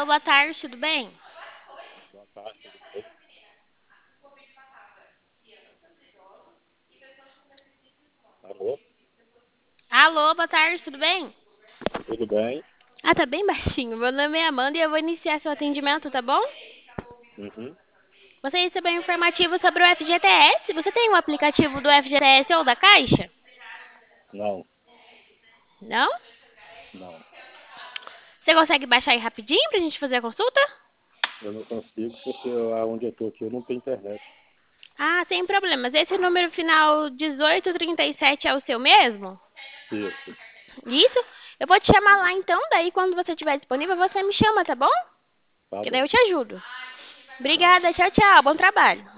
boa tarde, tudo bem? Boa tarde, tudo bem? Alô, Alô, boa tarde, tudo bem? tudo bem? Ah, tá bem baixinho. Meu nome é Amanda e eu vou iniciar seu atendimento, tá bom? Uhum. Você recebeu um informativo sobre o FGTS? Você tem um aplicativo do FGTS ou da Caixa? Não, Não? não. Você consegue baixar aí rapidinho pra gente fazer a consulta? Eu não consigo porque onde eu estou aqui eu não tenho internet. Ah, sem problemas. Esse número final 1837 é o seu mesmo? Isso. Isso? Eu vou te chamar Uhum. lá então, daí quando você estiver disponível, você me chama, tá bom? Tá Que daí eu bom. te ajudo. Tá. Obrigada, tchau, tchau. Bom trabalho.